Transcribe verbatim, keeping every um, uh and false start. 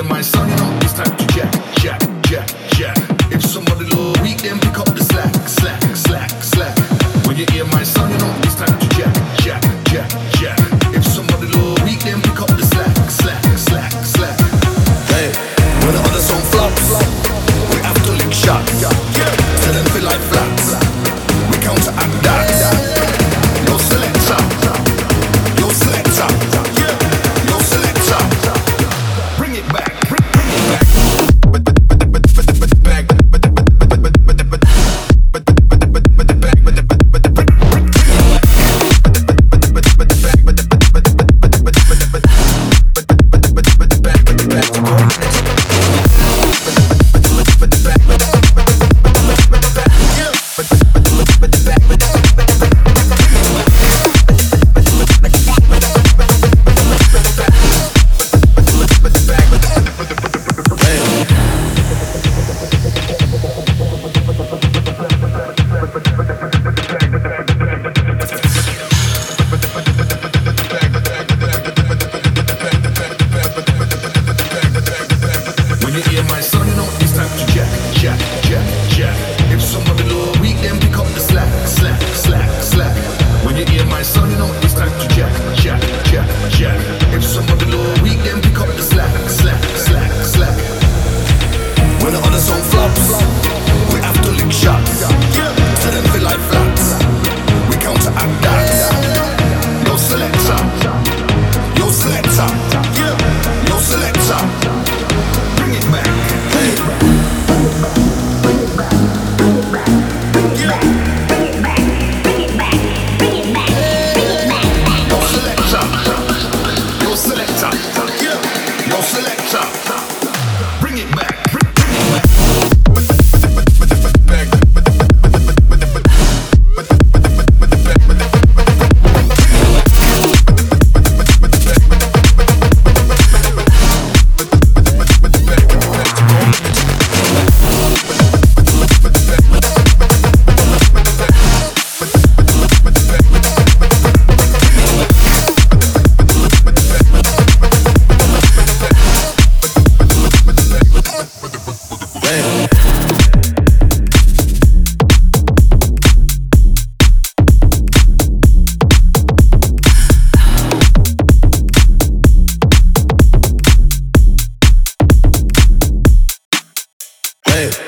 my son, you know it's time to jack, jack, jack, jack. If somebody look weak, then pick up the slack, slack, slack, slack. When you hear my son, you know it's time to jack, jack, jack, jack. If somebody look weak, then pick up the slack, slack, slack, slack. Hey, when the other song flops, we have to lick shots. Tell them feel like flats. We counteract that. No selector, no selector, no selector. Bring it back, bring, bring it back. Hey.